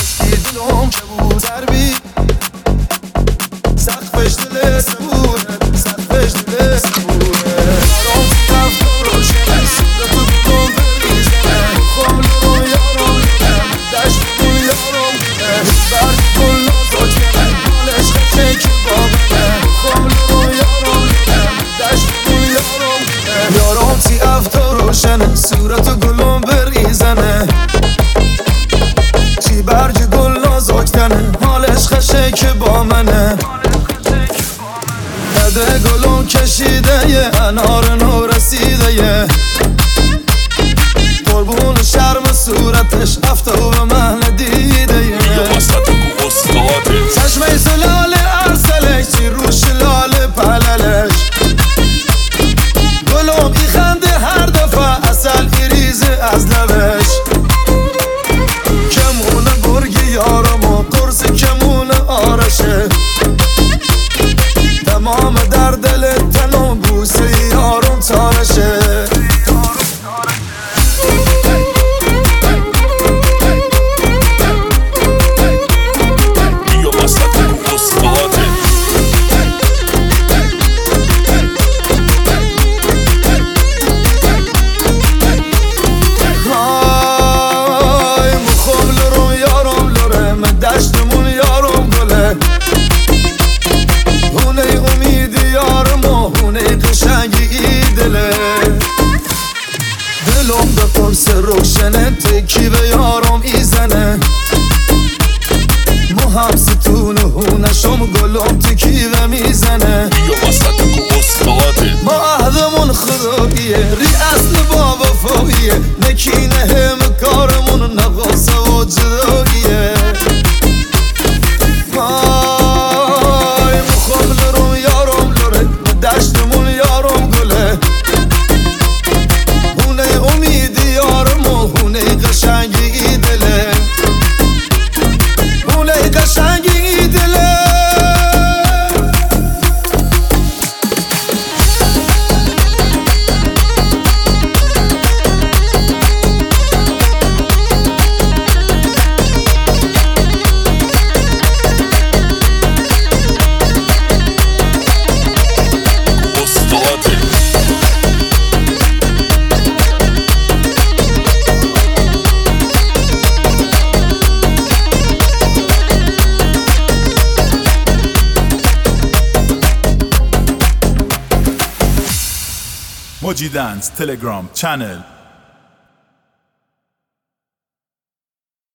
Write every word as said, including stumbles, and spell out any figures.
کشکی دلم کبوتر بی سقفش دل سبوره سقفش دل سبوره یارم رفتار روشنه صورت دلم بریزنه خمل رو یارم بینه دشت رو یارم بینه برد گل نازد کنه حالش خشه که بابنه خمل رو یارم بینه دشت رو یارم بینه یارم تی افتار روشنه صورت گلم بریزنه چی برگ گل نازکتنه حالش خشه که با منه بده گلون کشیده یه انار نو رسیده یه قربون شرم صورتش افتاب من دیده یه چشمه زلال ارسلش چی روش لال پللش گلوم ای خنده هر دفعه اصل ای ریزه از لبش کمونه برگی یارم و قرص کمونه آرشه تمام در دل تنم بوسه یارم تارشه دلم به قرص روشنه تکی به یارم ایزنه مو هم ستون و هونشم گلم تکی و میزنه ما عهدمون خداییه ری اصل با وفاییه نکینه هم کارمون نقاصه و جداییه وای مخوام لرم یارم لره دشتمون یارم گله امیدی یارم و هونه قشنگی دله هونه قشنگی دله Moji Dance Telegram channel